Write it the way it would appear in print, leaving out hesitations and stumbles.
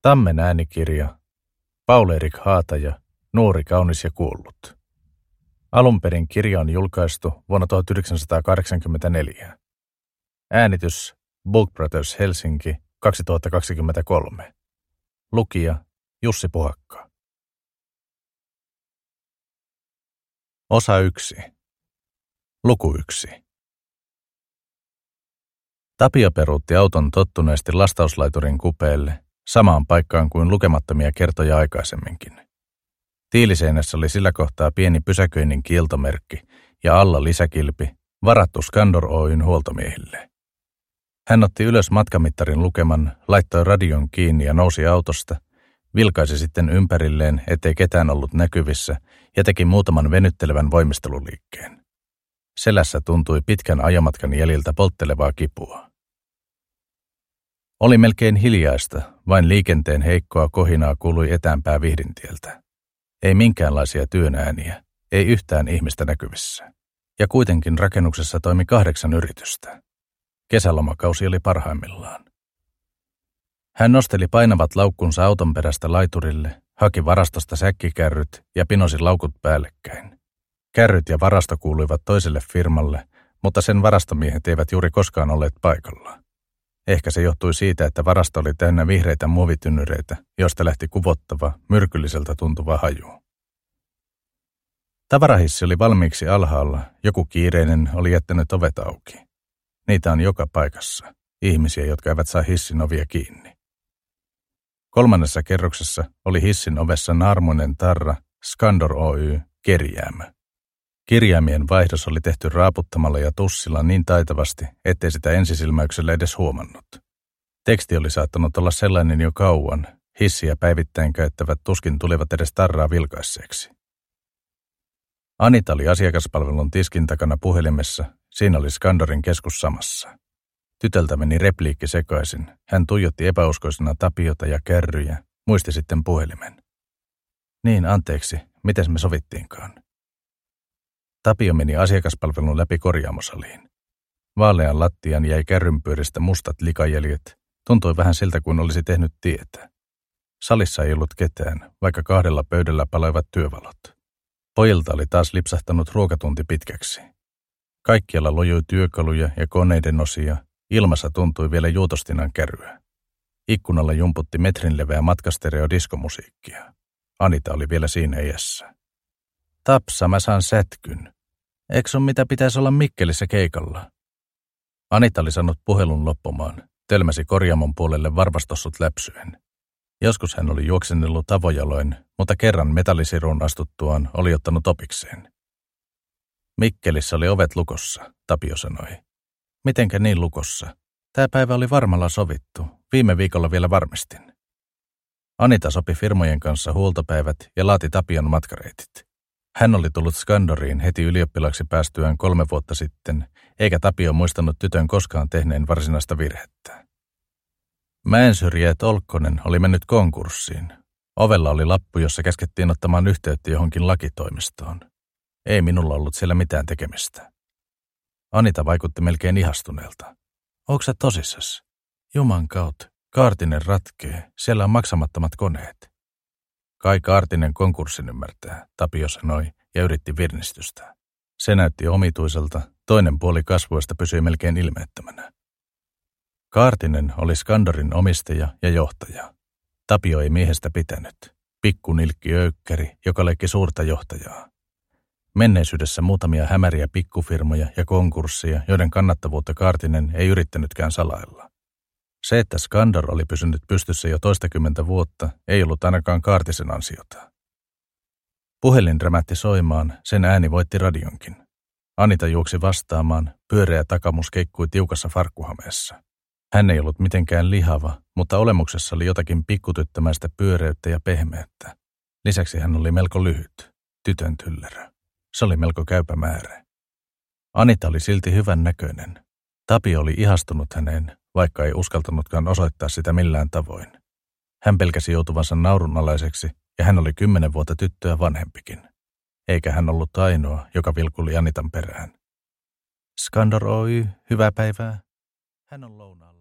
Tammen äänikirja, Paul-Erik Haataja, Nuori, kaunis ja kuollut. Alun perin kirja on julkaistu vuonna 1984. Äänitys Book Brothers Helsinki 2023. Lukija Jussi Puhakka. Osa 1. Luku 1. Tapio peruutti auton tottuneesti lastauslaiturin kupeelle, samaan paikkaan kuin lukemattomia kertoja aikaisemminkin. Tiiliseinässä oli sillä kohtaa pieni pysäköinnin kieltomerkki ja alla lisäkilpi, varattu Skandor Oyn huoltomiehille. Hän otti ylös matkamittarin lukeman, laittoi radion kiinni ja nousi autosta, vilkaisi sitten ympärilleen, ettei ketään ollut näkyvissä, ja teki muutaman venyttelevän voimisteluliikkeen. Selässä tuntui pitkän ajomatkan jäljiltä polttelevaa kipua. Oli melkein hiljaista, vain liikenteen heikkoa kohinaa kuului etäämpää Vihdintieltä. Ei minkäänlaisia työnääniä, ei yhtään ihmistä näkyvissä. Ja kuitenkin rakennuksessa toimi 8 yritystä. Kesälomakausi oli parhaimmillaan. Hän nosteli painavat laukkunsa auton perästä laiturille, haki varastosta säkkikärryt ja pinosi laukut päällekkäin. Kärryt ja varasto kuuluivat toiselle firmalle, mutta sen varastomiehet eivät juuri koskaan olleet paikalla. Ehkä se johtui siitä, että varasto oli täynnä vihreitä muovitynnyreitä, joista lähti kuvottava, myrkylliseltä tuntuva haju. Tavarahissi oli valmiiksi alhaalla, joku kiireinen oli jättänyt ovet auki. Niitä on joka paikassa, ihmisiä, jotka eivät saa hissin ovia kiinni. 3. kerroksessa oli hissin ovessa naarmuinen tarra Skandor Oy kerjäämä. Kirjaimien vaihdos oli tehty raaputtamalla ja tussilla niin taitavasti, ettei sitä ensisilmäyksellä edes huomannut. Teksti oli saattanut olla sellainen jo kauan, hissiä päivittäin käyttävät tuskin tulivat edes tarraa vilkaisseeksi. Anita oli asiakaspalvelun tiskin takana puhelimessa, siinä oli Skandorin keskus samassa. Tytöltä meni repliikki sekaisin, hän tuijotti epäuskoisena Tapiota ja kärryjä, muisti sitten puhelimen. Niin, anteeksi, mites me sovittiinkaan? Tapio meni asiakaspalvelun läpi korjaamosaliin. Vaalean lattian jäi kärrynpyöristä mustat likajäljet, tuntui vähän siltä kuin olisi tehnyt tietä. Salissa ei ollut ketään, vaikka 2 pöydällä paloivat työvalot. Pojilta oli taas lipsahtanut ruokatunti pitkäksi. Kaikkialla lojui työkaluja ja koneiden osia, ilmassa tuntui vielä juutostinan käryä. Ikkunalla jumputti metrin leveä matkastereo diskomusiikkia. Anita oli vielä siinä iässä. Tapsa, mä saan sätkyn. Eikö sun mitä pitäisi olla Mikkelissä keikalla? Anita oli saanut puhelun loppumaan, tölmäsi korjaamon puolelle varvastossut läpsyen. Joskus hän oli juoksennellut avojaloin, mutta kerran metallisiruun astuttuaan oli ottanut opikseen. Mikkelissä oli ovet lukossa, Tapio sanoi. Mitenkä niin lukossa? Tää päivä oli varmalla sovittu. Viime viikolla vielä varmistin. Anita sopi firmojen kanssa huoltopäivät ja laati Tapion matkareitit. Hän oli tullut Skandoriin heti ylioppilaksi päästyään 3 vuotta sitten, eikä Tapio muistanut tytön koskaan tehneen varsinaista virhettä. Mäensyrjä Tolkkonen oli mennyt konkurssiin. Ovella oli lappu, jossa käskettiin ottamaan yhteyttä johonkin lakitoimistoon. Ei minulla ollut siellä mitään tekemistä. Anita vaikutti melkein ihastuneelta. Onko sä tosissas? Juman kautta, Kaartinen ratkee, siellä on maksamattomat koneet. Kai Kaartinen konkurssin ymmärtää, Tapio sanoi ja yritti virnistystä. Se näytti omituiselta, toinen puoli kasvoista pysyi melkein ilmeettömänä. Kaartinen oli Skandorin omistaja ja johtaja. Tapio ei miehestä pitänyt. Pikkunilkki öykkäri, joka leikki suurta johtajaa. Menneisyydessä muutamia hämäriä pikkufirmoja ja konkursseja, joiden kannattavuutta Kaartinen ei yrittänytkään salailla. Se, että Skandor oli pysynyt pystyssä jo 20 vuotta, ei ollut ainakaan Kaartisen ansiota. Puhelin rämähti soimaan, sen ääni voitti radionkin. Anita juoksi vastaamaan, pyöreä takamus keikkui tiukassa farkkuhameessa. Hän ei ollut mitenkään lihava, mutta olemuksessa oli jotakin pikkutyttömäistä pyöreyttä ja pehmeyttä. Lisäksi hän oli melko lyhyt, tytön tyllerö. Se oli melko käypä määrä. Anita oli silti hyvän näköinen. Tapio oli ihastunut häneen, vaikka ei uskaltanutkaan osoittaa sitä millään tavoin. Hän pelkäsi joutuvansa naurunalaiseksi, ja hän oli 10 vuotta tyttöä vanhempikin. Eikä hän ollut ainoa, joka vilkuli Anitan perään. Skandor Oy, hyvää päivää. Hän on lounaalla.